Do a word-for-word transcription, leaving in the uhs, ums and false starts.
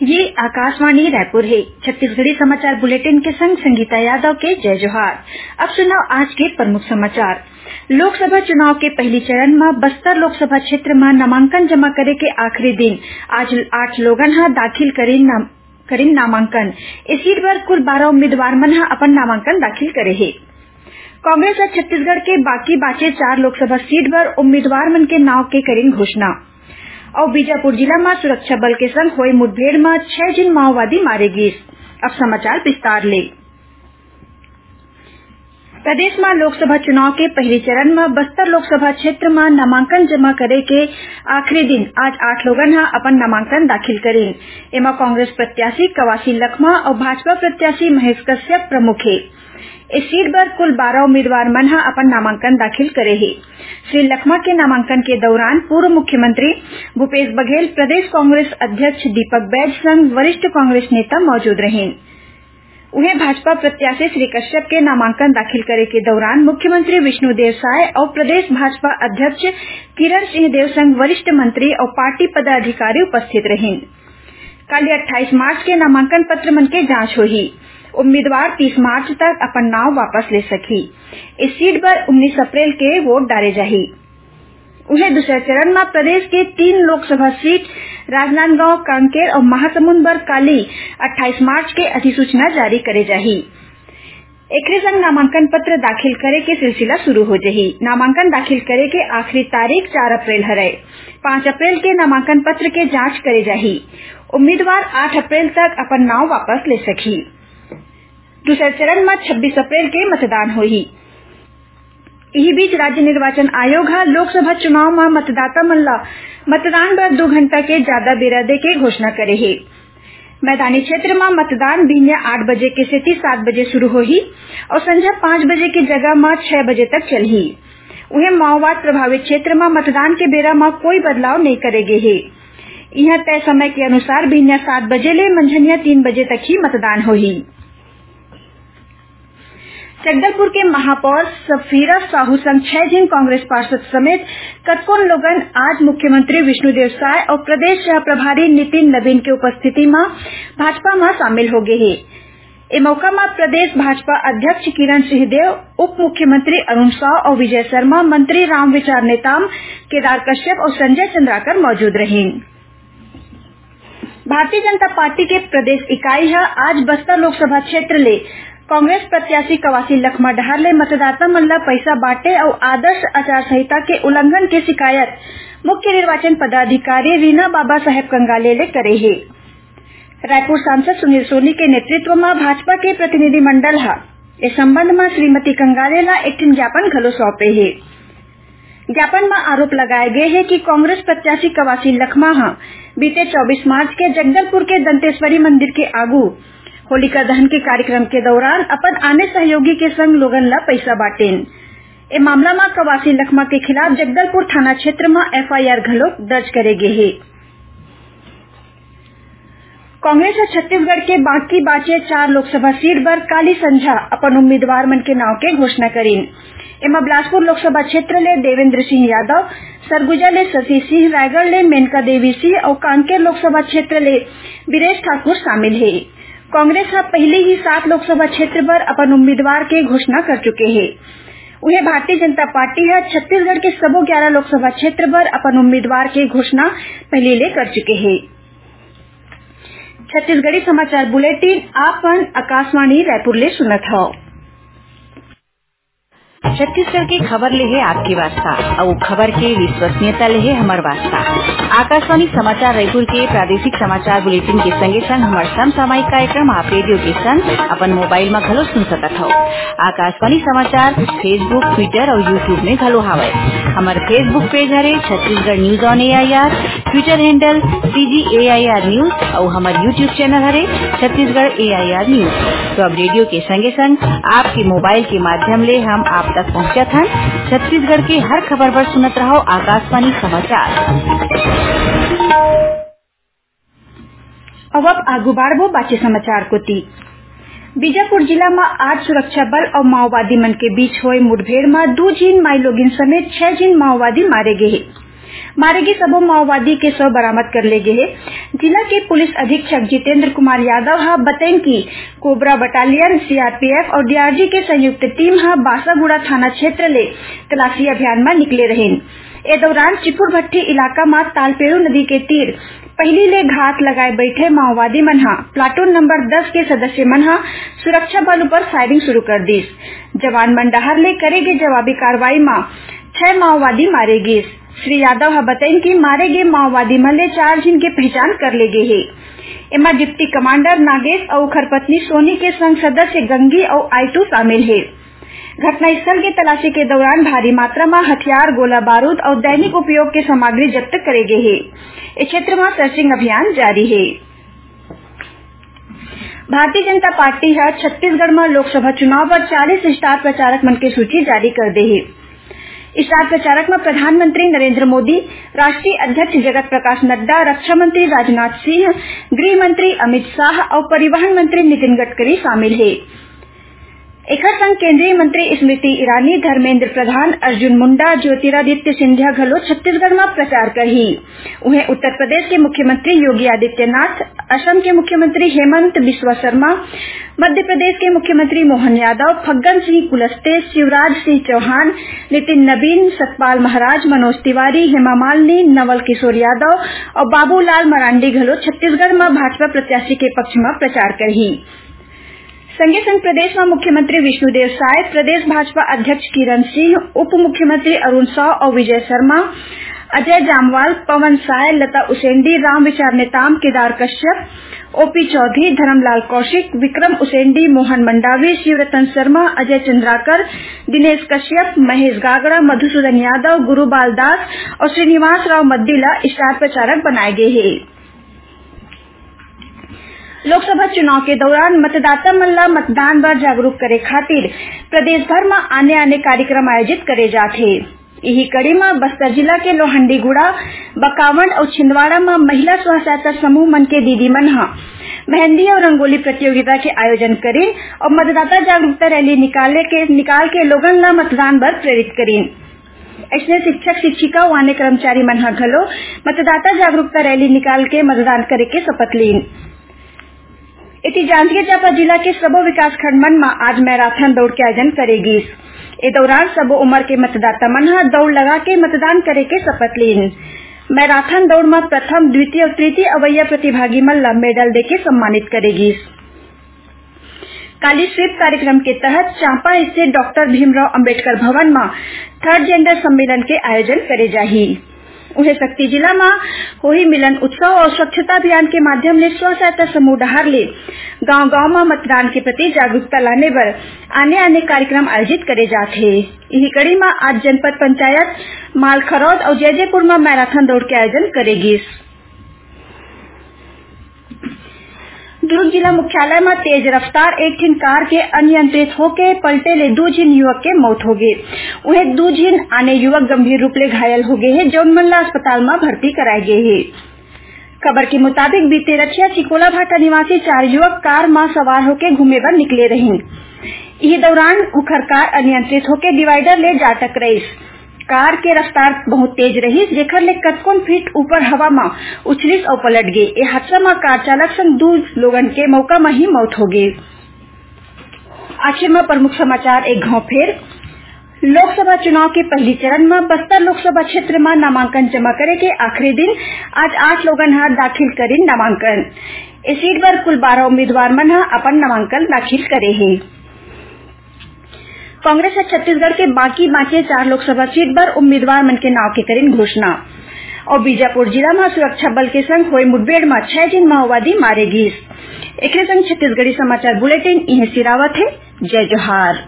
ये आकाशवाणी रायपुर है। छत्तीसगढ़ी समाचार बुलेटिन के संग संगीता यादव के जय जोहार। अब सुनाओ आज के प्रमुख समाचार। लोकसभा चुनाव के पहली चरण में बस्तर लोकसभा क्षेत्र में नामांकन जमा करे के आखिरी दिन आज आठ लोगन हा दाखिल करीन नाम, करीन नामांकन। इस सीट पर कुल बारह उम्मीदवार मन हा अपन नामांकन दाखिल करे है। कांग्रेस और छत्तीसगढ़ के बाकी बाचे चार लोकसभा सीट पर उम्मीदवार मन के नाव के करीन घोषणा। और बीजापुर जिला में सुरक्षा बल के संग हुई मुठभेड़ में छह जिन माओवादी मारे गए। अब समाचार विस्तार ले। प्रदेश में लोकसभा चुनाव के पहले चरण में बस्तर लोकसभा क्षेत्र में नामांकन जमा करे के आखिरी दिन आज आठ लोगन हा अपन नामांकन दाखिल करें। एमा कांग्रेस प्रत्याशी कवासी लखमा और भाजपा प्रत्याशी महेश कश्यप प्रमुख है। इस सीट पर कुल बारह उम्मीदवार मन हा अपन नामांकन दाखिल करे है। श्री लखमा के नामांकन के दौरान पूर्व मुख्यमंत्री भूपेश बघेल, प्रदेश कांग्रेस अध्यक्ष दीपक बैज संग वरिष्ठ कांग्रेस नेता मौजूद रहे। उन्हें भाजपा प्रत्याशी श्री कश्यप के नामांकन दाखिल करे के दौरान मुख्यमंत्री विष्णुदेव साय और प्रदेश भाजपा अध्यक्ष किरण सिंहदेव संग वरिष्ठ मंत्री और पार्टी पदाधिकारी उपस्थित रहे। कल अट्ठाईस मार्च के नामांकन पत्र मन के जांच हुई। उम्मीदवार तीस मार्च तक अपन नाव वापस ले सकी। इस सीट पर उन्नीस अप्रैल के वोट डाले जाही। उन्हें दूसरे चरण में प्रदेश के तीन लोकसभा सीट राजनांदगांव, कांकेर और महासमुंद पर काली अट्ठाईस मार्च के अधिसूचना जारी करे जाही। एक संग नामांकन पत्र दाखिल करे के सिलसिला शुरू हो जाही। नामांकन दाखिल करे के आखिरी तारीख चार अप्रैल हरे। पांच अप्रैल के नामांकन पत्र के जांच करे जाही। उम्मीदवार आठ अप्रैल तक अपन नाव वापस ले सकी। दूसरे चरण में छब्बीस अप्रैल के मतदान होही। इसी बीच राज्य निर्वाचन आयोग हा लोकसभा चुनाव में मतदाता मन ला मतदान बर दो घंटा के ज्यादा बेरा दे के घोषणा करे है। मैदानी क्षेत्र में मतदान दिन आठ बजे के सेती सात बजे शुरू होही और संध्या पांच बजे की जगह में छह बजे तक चलही। उन्हें माओवाद प्रभावित क्षेत्र में मतदान के बेरा में कोई बदलाव नहीं करेगे है। यह तय समय के अनुसार भिन्या सात बजे ले मंझनिया तीन बजे तक ही मतदान होही। जगदलपुर के महापौर सफीरा साहू संग छह जिन कांग्रेस पार्षद समेत कतकोन लोगन आज मुख्यमंत्री विष्णुदेव साय और प्रदेश सह प्रभारी नितिन नवीन के उपस्थिति में भाजपा में शामिल हो गए है। इस मौका में प्रदेश भाजपा अध्यक्ष किरण सिंहदेव, उप मुख्यमंत्री अरुण साव और विजय शर्मा, मंत्री रामविचार नेताम, केदार कश्यप और संजय चंद्राकर मौजूद रहे। भारतीय जनता पार्टी के प्रदेश इकाई है आज बस्तर लोकसभा क्षेत्र ले कांग्रेस प्रत्याशी कवासी लखमा डहर ले मतदाता मन ला पैसा बांटे और आदर्श आचार संहिता के उल्लंघन के शिकायत मुख्य निर्वाचन पदाधिकारी रीना बाबा साहेब कंगाले ले करे है। रायपुर सांसद सुनील सोनी के नेतृत्व में भाजपा के प्रतिनिधि मंडल हा इस संबंध में श्रीमती कंगाले ला एक ज्ञापन घलो सौंपे है। ज्ञापन में आरोप लगाए गए है कि कांग्रेस प्रत्याशी कवासी लखमा हा बीते चौबीस मार्च के जगदलपुर के दंतेश्वरी मंदिर के आगू होलिका दहन के कार्यक्रम के दौरान अपन आने सहयोगी के संग लोगन ला पैसा बांटेन। ए मामला में कवासी लखमा के खिलाफ जगदलपुर थाना क्षेत्र में एफआईआर घलो दर्ज करे गए है। कांग्रेस और छत्तीसगढ़ के बाकी बाचे चार लोकसभा सीट पर काली संझा अपन उम्मीदवार मन के नाव के घोषणा करीन। एमा बिलासपुर लोकसभा क्षेत्र ले देवेंद्र सिंह यादव, सरगुजा ले शशि सिंह, रायगढ़ ले मेनका देवी सिंह और कांकेर लोकसभा क्षेत्र ले बीरेश ठाकुर शामिल है। कांग्रेस हा पहले ही सात लोकसभा क्षेत्र पर अपन उम्मीदवार के घोषणा कर चुके हैं। उन्हें भारतीय जनता पार्टी है छत्तीसगढ़ के सबो ग्यारह लोकसभा क्षेत्र पर अपन उम्मीदवार के घोषणा पहले ले कर चुके हैं। छत्तीसगढ़ी समाचार बुलेटिन आपन आकाशवाणी रायपुर ले सुनत हो। छत्तीसगढ़ की खबर ले है आपकी वास्ता और खबर के विश्वसनीयता ले है हमार वास्ता। आकाशवाणी समाचार रायपुर के प्रादेशिक समाचार बुलेटिन के संगे संग हमार समसामयिक कार्यक्रम आप रेडियो के संग अपन मोबाइल में घलो सुन सकत हो। आकाशवाणी समाचार फेसबुक, ट्विटर और यूट्यूब में घलो हावे। हमार फेसबुक पेज हरे Chhattisgarh news on A I R, Twitter handle C G A I R news और हमार यूट्यूब चैनल हरे छत्तीसगढ़ ए आई आर न्यूज। तो अब रेडियो के संगे संग आपके मोबाइल के माध्यम ले हम आप तक पहुंचा था। छत्तीसगढ़ की हर खबर पर सुनत रहो आकाशवाणी समाचार। अब अब आगू बाढ़बो बाचे समाचार को ती। बीजापुर जिला में आज सुरक्षा बल और माओवादी मन के बीच हुए मुठभेड़ में दो जिन माई लोगिन समेत छह जिन माओवादी मारे गए। मारे गए सबो माओवादी के शव बरामद कर ले गए। जिला के पुलिस अधीक्षक जितेंद्र कुमार यादव हा बताइन कि कोबरा बटालियन, सीआरपीएफ और डीआरजी के संयुक्त टीम हा बासागुड़ा थाना क्षेत्र ले तलाशी अभियान में निकले रहीन। ए दौरान चिपुर भट्टी इलाका में तालपेड़ू नदी के तीर पहली ले घात लगाए बैठे माओवादी मन हा प्लाटून नंबर दस के सदस्य मन हा सुरक्षा बल पर फायरिंग शुरू कर दीस। जवान मन डहर ले करे गए जवाबी कार्रवाई में छह माओवादी मारे गए। श्री यादव हा बताइन कि मारे गए माओवादी मन ले चार जिन के पहचान कर ले गए है। एमा डिप्टी कमांडर नागेश और खरपत्नी सोनी के संग सदस्य गंगी और आईटू शामिल है। घटनास्थल की तलाशी के दौरान भारी मात्रा में हथियार, गोला बारूद और दैनिक उपयोग के सामग्री जब्त करे गए है। इस क्षेत्र में सर्चिंग अभियान जारी है। भारतीय जनता पार्टी है छत्तीसगढ़ में लोकसभा चुनाव पर चालीस स्टार प्रचारक मन की सूची जारी कर दे है। स्टार प्रचारक में प्रधानमंत्री नरेंद्र मोदी, राष्ट्रीय अध्यक्ष जगत प्रकाश नड्डा, रक्षा मंत्री राजनाथ सिंह, गृह मंत्री अमित शाह और परिवहन मंत्री नितिन गडकरी शामिल है। एक संग केंद्रीय मंत्री स्मृति ईरानी, धर्मेंद्र प्रधान, अर्जुन मुंडा, ज्योतिरादित्य सिंधिया घलो छत्तीसगढ़ में प्रचार करही। उन्हें उत्तर प्रदेश के मुख्यमंत्री योगी आदित्यनाथ, असम के मुख्यमंत्री हेमंत बिस्वा शर्मा, मध्य प्रदेश के मुख्यमंत्री मोहन यादव, फग्गन सिंह कुलस्ते, शिवराज सिंह चौहान, नितिन नबीन, सतपाल महाराज, मनोज तिवारी, हेमा मालिनी, नवल किशोर यादव और बाबूलाल मरांडी घलो छत्तीसगढ़ में भाजपा प्रत्याशी के पक्ष में प्रचार करही। संगे संग प्रदेश में मुख्यमंत्री विष्णुदेव साय, प्रदेश भाजपा अध्यक्ष किरण सिंह, उप मुख्यमंत्री अरुण साव और विजय शर्मा, अजय जामवाल, पवन साय, लता उसेंडी, राम विचार नेताम, केदार कश्यप, ओपी चौधरी, धर्मलाल कौशिक, विक्रम उसेंडी, मोहन मंडावी, शिवरतन शर्मा, अजय चंद्राकर, दिनेश कश्यप, महेश गागड़ा, मधुसूदन यादव, गुरुबाल दास और श्रीनिवास राव मद्दिला स्टार प्रचारक बनाए गए हैं। लोकसभा चुनाव के दौरान मतदाता मन ला मतदान बर जागरूक करे खातिर प्रदेश भर में आने आने कार्यक्रम आयोजित करे जाते। यही कड़ी में बस्तर जिला के लोहंडीगुड़ा, बकावंड और छिंदवाड़ा में महिला स्व सहायता समूह मन के दीदी मन हा मेहंदी और रंगोली प्रतियोगिता के आयोजन करीन और मतदाता जागरूकता रैली निकाले के निकाल के लोगन ला मतदान बर प्रेरित करीन। ऐसे शिक्षक, शिक्षिका और अन्य कर्मचारी मन हा घलो मतदाता जागरूकता रैली निकाल के मतदान करे के शपथ लीन। इसी जांजगीर चांपा जिला के सबो विकास खंड मन में आज मैराथन दौड़ के आयोजन करेगी। इस दौरान सबो उम्र के मतदाता मन हा दौड़ लगा के मतदान करे के शपथ लीन। मैराथन दौड़ में प्रथम, द्वितीय और तृतीय अवैया प्रतिभागी मन ला मेडल देके सम्मानित करेगी। काली स्वीप कार्यक्रम के तहत चांपा स्थित डॉक्टर भीमराव अंबेडकर भवन में थर्ड जेंडर सम्मेलन के आयोजन करे जाही। उन्हें शक्ति जिला में होही मिलन उत्सव और स्वच्छता अभियान के माध्यम से स्व सहायता समूह डहार ले गांव गांव में मतदान के प्रति जागरूकता लाने पर आने आने कार्यक्रम आयोजित करे जाते। यही कड़ी में आज जनपद पंचायत मालखरौद और जयजयपुर में मैराथन दौड़ के आयोजन करेगी। दुर्ग जिला मुख्यालय में तेज रफ्तार एक ठिन कार के अनियंत्रित होके पलटे ले दो जिन युवक के मौत हो गए। उन्हें दो जिन आने युवक गंभीर रूप ले घायल हो गए हैं, जो मनला अस्पताल में भर्ती कराए गए हैं। खबर के मुताबिक बीते रचिया चिकोला भाटा निवासी चार युवक कार में सवार होके घूमे बर निकले रही। इसी दौरान उखर कार अनियंत्रित होके डिवाइडर ले जा टकराई। कार के रफ्तार बहुत तेज रही, जेकर ले कतकोन फीट ऊपर हवा में उछलिस और पलट गए। ये हादसा में कार चालक संग दो लोगन के मौका में ही मौत हो गई। आखिर में प्रमुख समाचार एक घाव फेर। लोकसभा चुनाव के पहली चरण में बस्तर लोकसभा क्षेत्र में नामांकन जमा करे के आखिरी दिन आज आठ लोगन हा दाखिल करी नामांकन। इस सीट पर कुल बारह उम्मीदवार मन हा अपन नामांकन दाखिल करे हैं। कांग्रेस छत्तीसगढ़ के बाकी बाँचे चार लोकसभा सीट पर उम्मीदवार मन के नाव के करीन घोषणा। और बीजापुर जिला में सुरक्षा बल के संग हुई मुठभेड़ में छह जिन माओवादी मारे गए। एक संग छत्तीसगढ़ी समाचार बुलेटिन इन्हें सिरावत है। जय जोहार।